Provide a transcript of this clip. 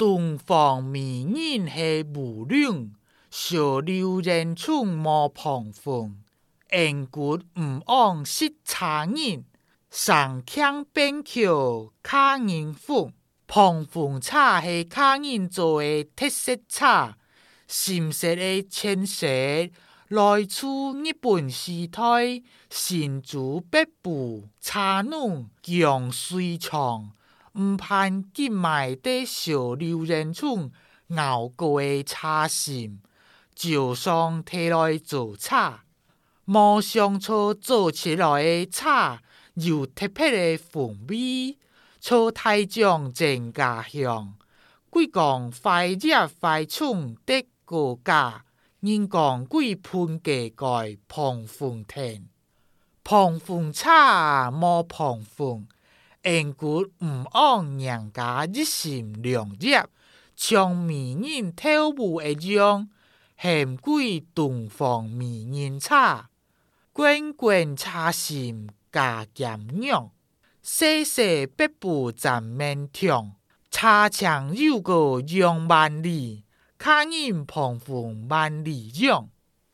东方美人是无量，小流人chung无旁风。缘故毋枉识茶人，上腔边桥客人风。旁风茶是客人做的特色茶，深色的浅色，来自日本时代，新竹北部茶农强水厂。毋盼今卖的小流人chung熬过的茶心，就上摕来做茶。无想错做起来的茶有特别的风味，错太将真家乡。鬼讲快热快冲得高价，人讲鬼喷价盖旁风天。旁风茶无旁风。缘故毋枉人家一心良热，像美人跳舞一样，嫌贵东方美人茶，滚滚茶心加咸酿，细细北部站面听，茶墙有个杨万里，客人旁风万里让。